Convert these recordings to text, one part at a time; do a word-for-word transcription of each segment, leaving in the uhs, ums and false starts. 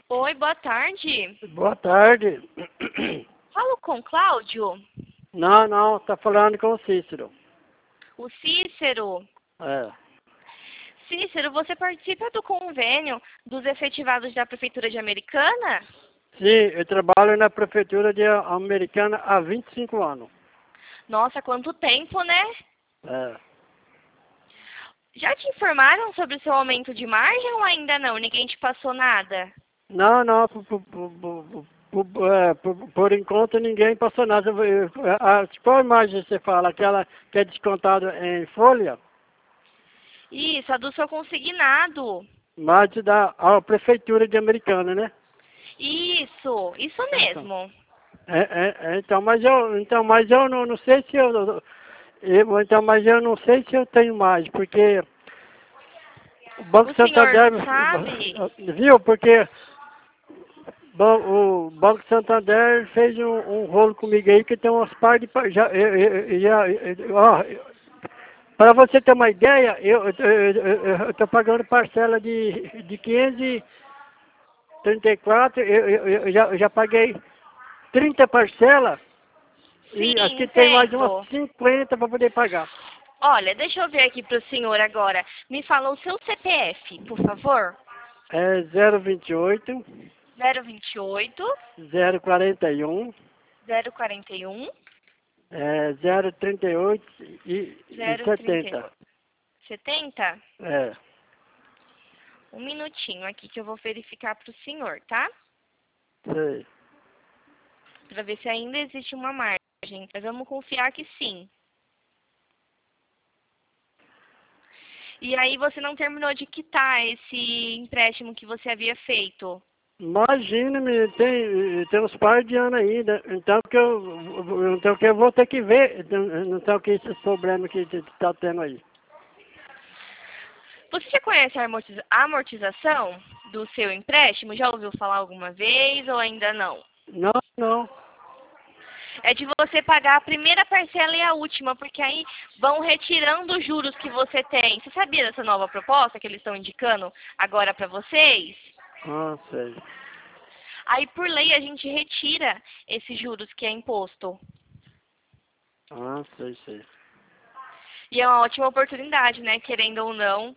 Oi, boa tarde. Boa tarde. Falo com Cláudio? Não, não, tá falando com o Cícero. O Cícero. É. Cícero, você participa do convênio dos efetivados da Prefeitura de Americana? Sim, eu trabalho na prefeitura de Americana há vinte e cinco anos. Nossa, quanto tempo, né? É. Já te informaram sobre o seu aumento de margem ou ainda não? Ninguém te passou nada? Não, não, por, por, por, por, por, é, por- por enquanto ninguém passou nada. Eu- eu- a- Qual imagem você fala? Aquela que é descontada em folha? Isso, a do seu consignado. Mas da a prefeitura de Americana, né? Isso, isso Então, mesmo. é, é, é, então, mas eu, então, mas eu não, não sei se eu, eu, então, mas eu não sei se eu tenho mais, porque o Banco O senhor Santander, sabe? viu? Porque ban- o Banco Santander fez um, um rolo comigo aí que tem umas partes de pa- já, eu, eu, já, eu- ó, para você ter uma ideia, eu estou pagando parcela de, de quinhentos e trinta e quatro, eu, eu, eu já, eu já paguei trinta parcelas e acho Sim, que tem mais umas entendo. cinquenta para poder pagar. Olha, deixa eu ver aqui para o senhor agora. Me fala o seu C P F, por favor. É zero vinte e oito, zero vinte e oito, zero quarenta e um, zero quarenta e um, é zero trinta e oito e, e zero trinta e setenta. oito. setenta? É, Um minutinho aqui que eu vou verificar para o senhor, tá? sei. Para ver se ainda existe uma margem. Mas vamos confiar que sim. E aí você não terminou de quitar esse empréstimo que você havia feito? Imagina, menino, tem, tem uns par de anos ainda, então que eu, então que eu vou ter que ver, então então que esses problemas que está tendo aí. Você já conhece a amortiza- amortização do seu empréstimo? Já ouviu falar alguma vez ou ainda não? Não, não. É de você pagar a primeira parcela e a última, porque aí vão retirando os juros que você tem. Você sabia dessa nova proposta que eles estão indicando agora para vocês? Ah, sei. Aí, por lei, a gente retira esses juros que é imposto. Ah, sei, sei. E é uma ótima oportunidade, né? Querendo ou não.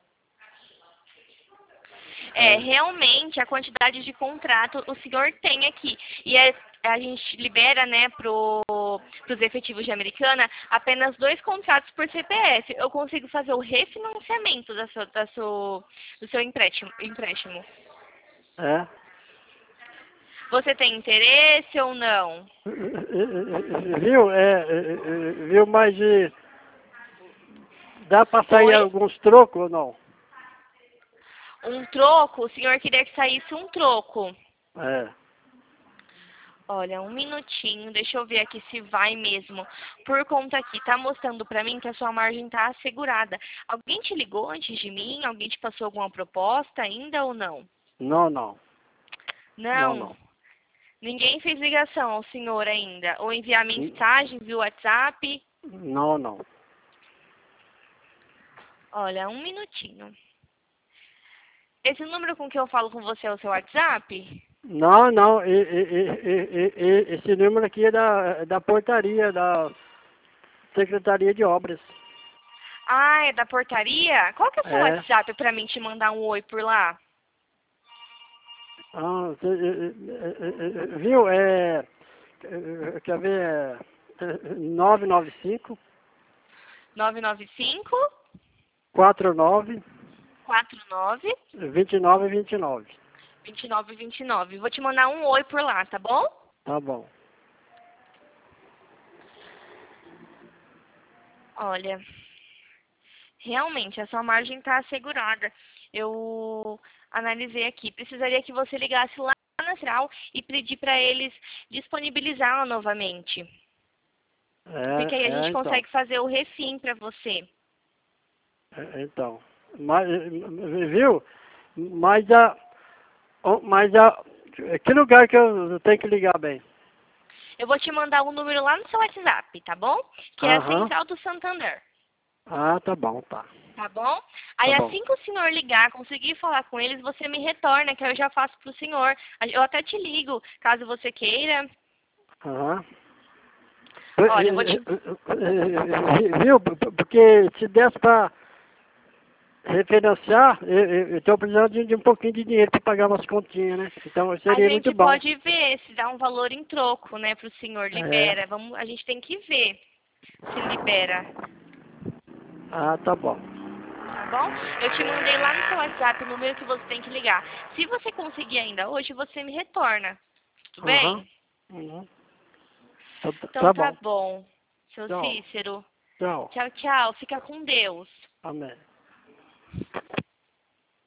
É, É. realmente, a quantidade de contrato o senhor tem aqui. E é, a gente libera, né, para os efetivos de Americana, apenas dois contratos por C P F. Eu consigo fazer o refinanciamento da sua, da sua, do seu empréstimo, empréstimo. É? Você tem interesse ou não? Viu? É, é, é, viu, mas eh, dá para sair Oi? alguns trocos ou não? Um troco? O senhor queria que saísse um troco. É. Olha, um minutinho, deixa eu ver aqui se vai mesmo. Por conta aqui, tá mostrando pra mim que a sua margem tá assegurada. Alguém te ligou antes de mim? Alguém te passou alguma proposta ainda ou não? Não, não. Não, Não, não. ninguém fez ligação ao senhor ainda. Ou enviar mensagem via WhatsApp? Não, não. Olha, um minutinho. Esse número com que eu falo com você é o seu WhatsApp? Não, não. E, e, e, e, e- esse número aqui é da, da portaria, da Secretaria de Obras. Ah, é da portaria? Qual que é o seu É. WhatsApp pra mim te mandar um oi por lá? Ah, cê- é, é, é, é, viu? É, é, quer ver? É, é, nove nove cinco, nove nove cinco, quatro nove, quatro nove, dois nove dois nove. vinte e nove vinte e nove. Vou te mandar um oi por lá, tá bom? Tá bom. Olha, realmente a sua margem está assegurada. Eu analisei aqui. Precisaria que você ligasse lá na central e pedir para eles disponibilizá-la novamente. É, Porque aí a é gente então. consegue fazer o refim para você. É, então. Mas, viu? Mas a, mas a, que lugar que eu tenho que ligar bem? Eu vou te mandar um número lá no seu WhatsApp, tá bom? Que é a Aham. Central do Santander. Ah, tá bom, tá. Tá bom? Aí Tá bom. assim que o senhor ligar, conseguir falar com eles, você me retorna, que eu já faço pro senhor. Eu até te ligo, caso você queira. Aham. Olha, eu vou te... Viu? Porque se desse para refinanciar, eu estou precisando de, de um pouquinho de dinheiro para pagar umas continhas, né? Então A seria muito gente bom. pode ver se dá um valor em troco, né, pro senhor. É. Libera. Vamos, a gente tem que ver se libera. Ah, tá bom. Tá bom? Eu te mandei lá no seu WhatsApp o número que você tem que ligar. Se você conseguir ainda hoje, você me retorna. Tudo Aham. bem? Uhum. Tá, Então tá tá bom. bom. Seu Tchau. Cícero. Tchau. Tchau, tchau. Fica com Deus. Amém.